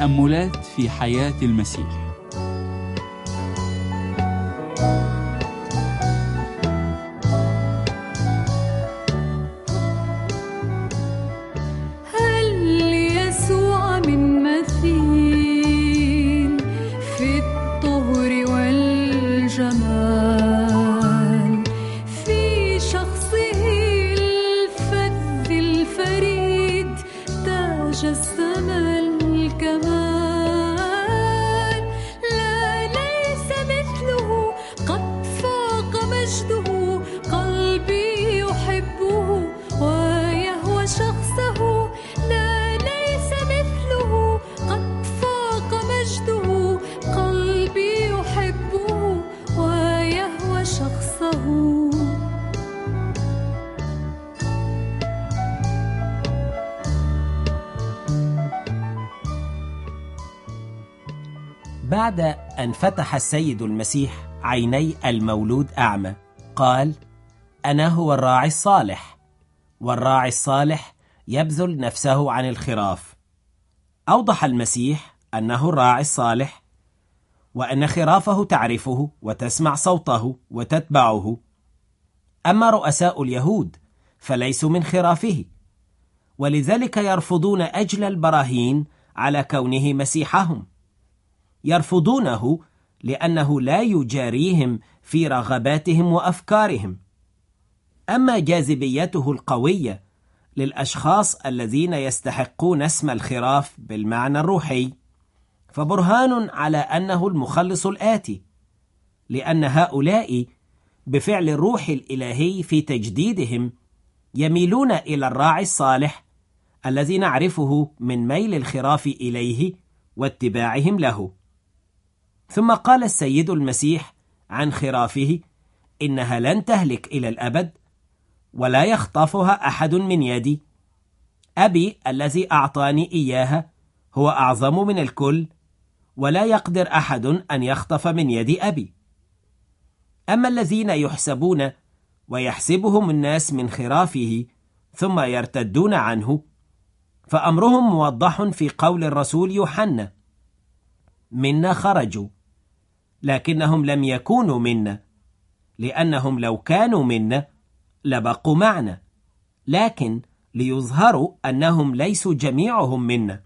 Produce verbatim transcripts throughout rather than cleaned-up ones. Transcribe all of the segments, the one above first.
تأملات في حياة المسيح. هل يسوع من مثيل في الطهر والجمال، في شخصه الفذ الفريد تاج السما الكمال، لا ليس مثله قد فاق مجده، قلبي يحبه ويهوى شخصه، لا ليس مثله قد فاق مجده، قلبي يحبه ويهوى شخصه. بعد أن فتح السيد المسيح عيني المولود أعمى قال: أنا هو الراعي الصالح، والراعي الصالح يبذل نفسه عن الخراف. أوضح المسيح أنه الراعي الصالح، وأن خرافه تعرفه وتسمع صوته وتتبعه. أما رؤساء اليهود فليسوا من خرافه، ولذلك يرفضون أجل البراهين على كونه مسيحهم. يرفضونه لأنه لا يجاريهم في رغباتهم وأفكارهم. أما جاذبيته القوية للأشخاص الذين يستحقون اسم الخراف بالمعنى الروحي، فبرهان على أنه المخلص الآتي، لأن هؤلاء بفعل الروح الإلهي في تجديدهم يميلون إلى الراعي الصالح الذي نعرفه من ميل الخراف إليه واتباعهم له. ثم قال السيد المسيح عن خرافه: إنها لن تهلك إلى الأبد، ولا يخطفها أحد من يدي. أبي الذي أعطاني إياها هو أعظم من الكل، ولا يقدر أحد أن يخطف من يد أبي. أما الذين يحسبون ويحسبهم الناس من خرافه ثم يرتدون عنه، فأمرهم موضح في قول الرسول يوحنا: منا خرجوا، لكنهم لم يكونوا منا، لأنهم لو كانوا منا لبقوا معنا، لكن ليظهروا أنهم ليسوا جميعهم منا.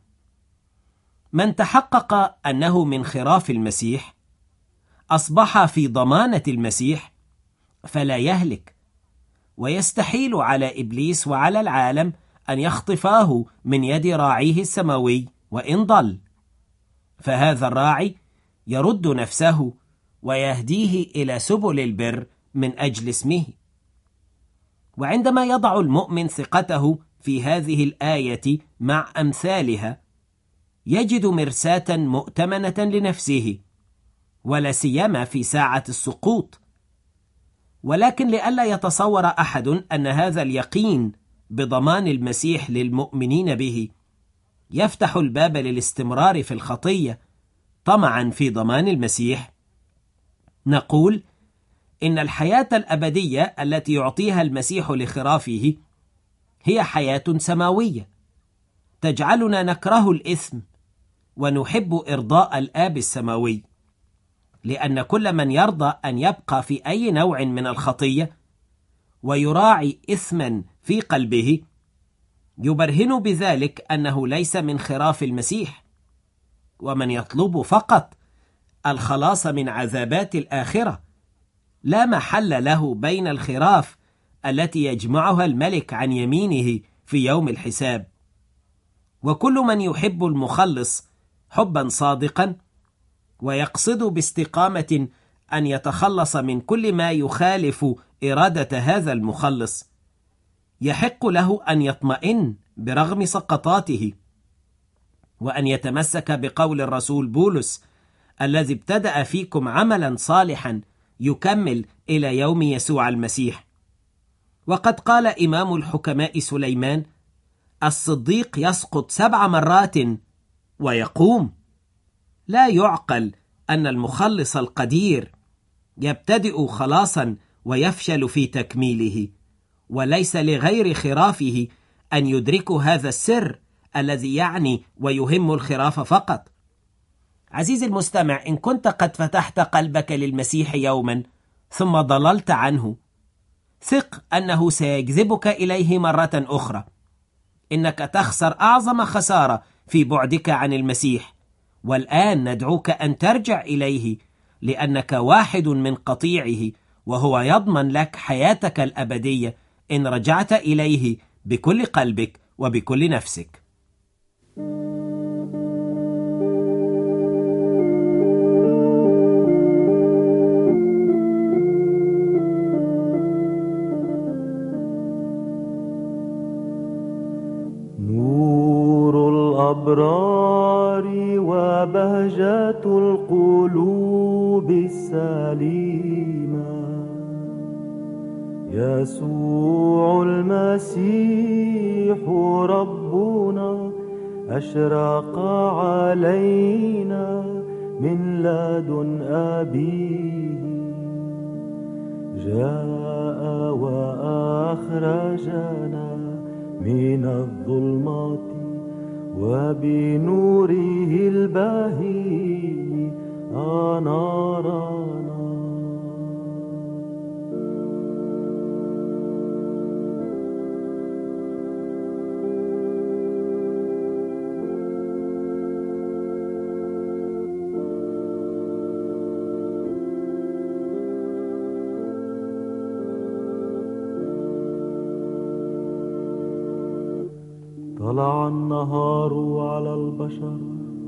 من تحقق أنه من خراف المسيح أصبح في ضمانة المسيح، فلا يهلك، ويستحيل على إبليس وعلى العالم أن يخطفاه من يد راعيه السماوي وإن ضل. فهذا الراعي يرد نفسه ويهديه إلى سبل البر من أجل اسمه. وعندما يضع المؤمن ثقته في هذه الآية مع أمثالها، يجد مرساة مؤتمنة لنفسه، ولا سيما في ساعة السقوط. ولكن لئلا يتصور أحد أن هذا اليقين بضمان المسيح للمؤمنين به يفتح الباب للاستمرار في الخطية طمعا في ضمان المسيح، نقول إن الحياة الأبدية التي يعطيها المسيح لخرافه هي حياة سماوية تجعلنا نكره الإثم ونحب إرضاء الآب السماوي، لأن كل من يرضى أن يبقى في أي نوع من الخطية ويراعي إثما في قلبه يبرهن بذلك أنه ليس من خراف المسيح. ومن يطلب فقط الخلاص من عذابات الآخرة لا محل له بين الخراف التي يجمعها الملك عن يمينه في يوم الحساب. وكل من يحب المخلص حبا صادقا ويقصد باستقامة أن يتخلص من كل ما يخالف إرادة هذا المخلص، يحق له أن يطمئن برغم سقطاته، وأن يتمسك بقول الرسول بولس الذي ابتدأ فيكم عملا صالحا يكمل إلى يوم يسوع المسيح. وقد قال إمام الحكماء سليمان: الصديق يسقط سبع مرات ويقوم. لا يعقل أن المخلص القدير يبتدئ خلاصا ويفشل في تكميله، وليس لغير خرافه أن يدركوا هذا السر الذي يعني ويهم الخراف فقط. عزيزي المستمع، إن كنت قد فتحت قلبك للمسيح يوما ثم ضللت عنه، ثق أنه سيجذبك إليه مرة أخرى. إنك تخسر أعظم خسارة في بعدك عن المسيح، والآن ندعوك أن ترجع إليه، لأنك واحد من قطيعه، وهو يضمن لك حياتك الأبدية إن رجعت إليه بكل قلبك وبكل نفسك. نور الأبرار وبهجة القلوب السليمة، يسوع المسيح ربنا أشرق علينا من لدن أبيه، جاء وأخرجنا من الظلمات وبنوره البهي أنارنا. طلع النهار على البشر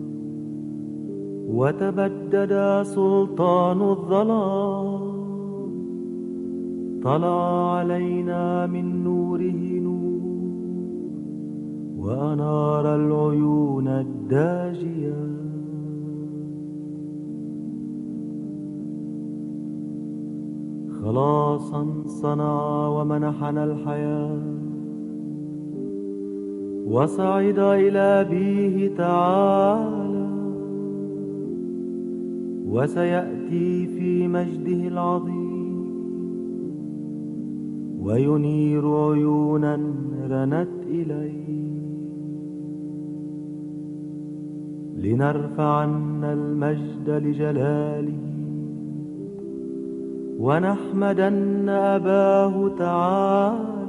وتبدد سلطان الظلام، طلع علينا من نوره نور وأنار العيون الداجية. خلاصا صنع ومنحنا الحياة، وصعد إلى أبيه تعالى، وسيأتي في مجده العظيم وينير عيونا رنت إليه، لنرفعن المجد لجلاله ونحمدن أباه تعالى،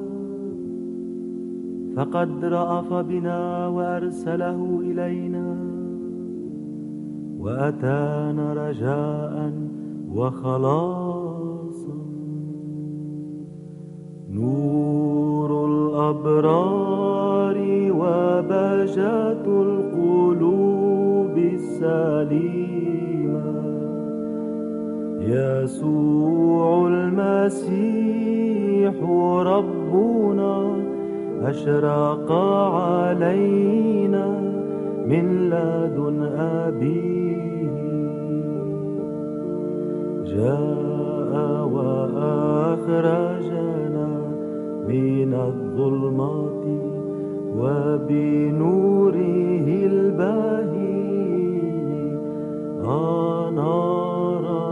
فقد رأف بنا وأرسله إلينا وأتانا رجاء وخلاصا. نور الأبرار وبهجة القلوب السليمة، يسوع المسيح ربنا أشرق علينا من لدن أبيه، جاء وأخرجنا من الظلمات وبنوره البهي أنارنا.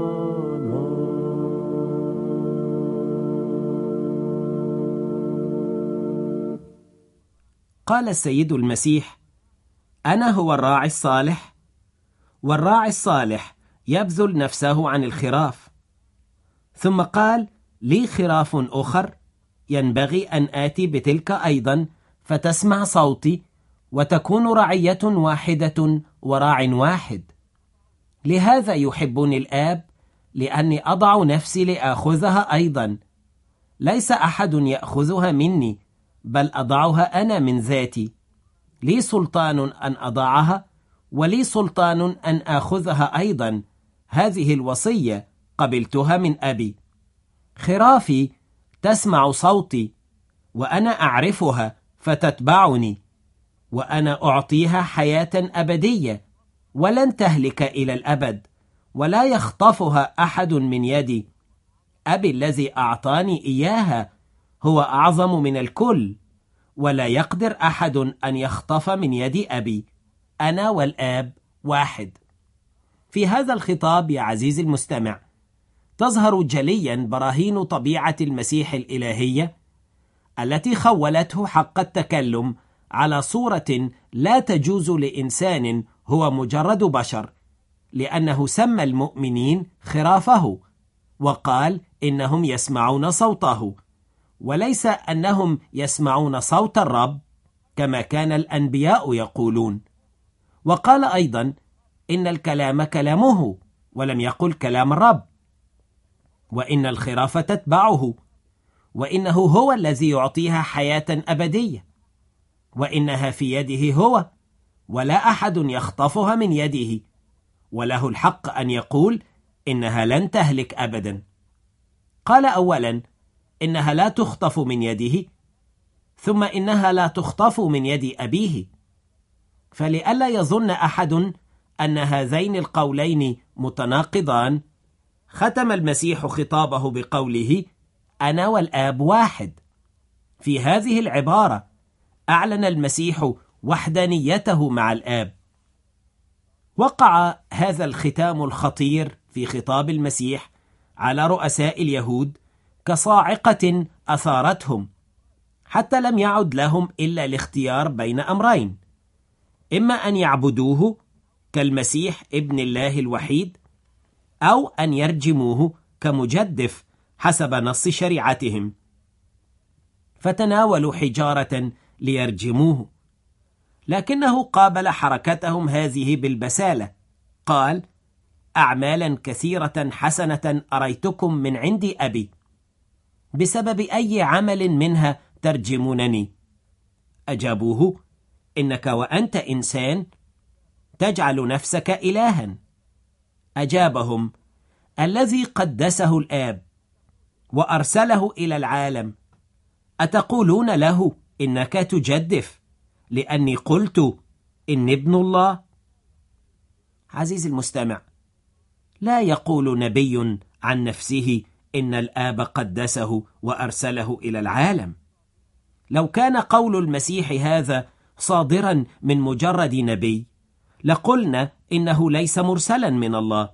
قال السيد المسيح: أنا هو الراعي الصالح، والراعي الصالح يبذل نفسه عن الخراف. ثم قال: لي خراف أخر ينبغي أن آتي بتلك أيضا، فتسمع صوتي، وتكون رعية واحدة وراع واحد. لهذا يحبني الآب، لأني أضع نفسي لآخذها أيضا. ليس أحد يأخذها مني، بل أضعها أنا من ذاتي. لي سلطان أن أضعها، ولي سلطان أن آخذها أيضا. هذه الوصية قبلتها من أبي. خرافي تسمع صوتي، وأنا أعرفها فتتبعني، وأنا أعطيها حياة أبدية ولن تهلك إلى الأبد، ولا يخطفها أحد من يدي. أبي الذي أعطاني إياها هو أعظم من الكل، ولا يقدر أحد أن يخطف من يد أبي. أنا والآب واحد. في هذا الخطاب يا عزيزي المستمع تظهر جليا براهين طبيعة المسيح الإلهية التي خولته حق التكلم على صورة لا تجوز لإنسان هو مجرد بشر، لأنه سمى المؤمنين خرافه وقال إنهم يسمعون صوته، وليس أنهم يسمعون صوت الرب كما كان الأنبياء يقولون. وقال أيضا إن الكلام كلامه ولم يقل كلام الرب، وإن الخراف تتبعه، وإنه هو الذي يعطيها حياة أبدية، وإنها في يده هو، ولا أحد يخطفها من يده، وله الحق أن يقول إنها لن تهلك أبدا. قال أولا إنها لا تخطف من يده، ثم إنها لا تخطف من يد أبيه. فلئلا يظن أحد أن هذين القولين متناقضان، ختم المسيح خطابه بقوله: أنا والآب واحد. في هذه العبارة أعلن المسيح وحدانيته مع الآب. وقع هذا الختام الخطير في خطاب المسيح على رؤساء اليهود كصاعقة أثارتهم، حتى لم يعد لهم إلا الاختيار بين أمرين: إما أن يعبدوه كالمسيح ابن الله الوحيد، أو أن يرجموه كمجدف حسب نص شريعتهم. فتناولوا حجارة ليرجموه، لكنه قابل حركتهم هذه بالبسالة. قال: أعمالا كثيرة حسنة أريتكم من عند أبي، بسبب أي عمل منها ترجمونني؟ أجابوه: إنك وأنت إنسان تجعل نفسك إلها. أجابهم: الذي قدسه الآب وأرسله إلى العالم، أتقولون له إنك تجدف لأني قلت إن ابن الله؟ عزيزي المستمع، لا يقول نبي عن نفسه إن الآب قدسه وأرسله إلى العالم. لو كان قول المسيح هذا صادرا من مجرد نبي لقلنا إنه ليس مرسلا من الله.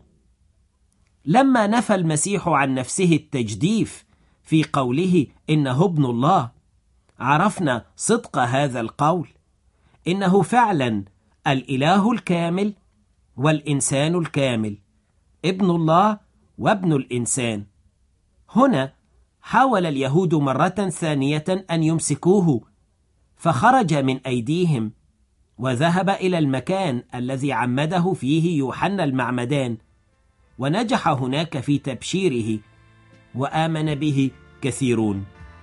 لما نفى المسيح عن نفسه التجديف في قوله إنه ابن الله، عرفنا صدق هذا القول، إنه فعلا الإله الكامل والإنسان الكامل، ابن الله وابن الإنسان. هنا حاول اليهود مرة ثانية أن يمسكوه، فخرج من أيديهم وذهب إلى المكان الذي عمده فيه يوحنا المعمدان، ونجح هناك في تبشيره، وآمن به كثيرون.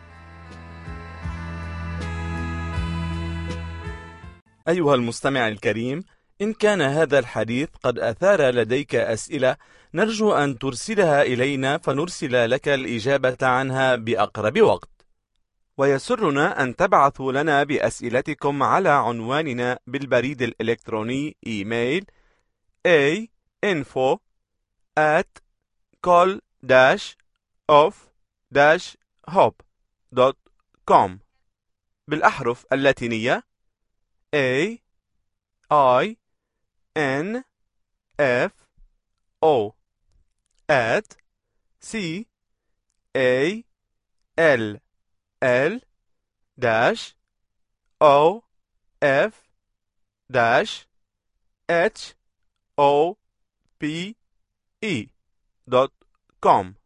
أيها المستمع الكريم، إن كان هذا الحديث قد أثار لديك أسئلة، نرجو أن ترسلها إلينا فنرسل لك الإجابة عنها بأقرب وقت. ويسرنا أن تبعثوا لنا بأسئلتكم على عنواننا بالبريد الإلكتروني إيميل a info at col dash of dash hope dot com بالأحرف اللاتينية A I N F O at C A L L dash O F dash H O P E dot com.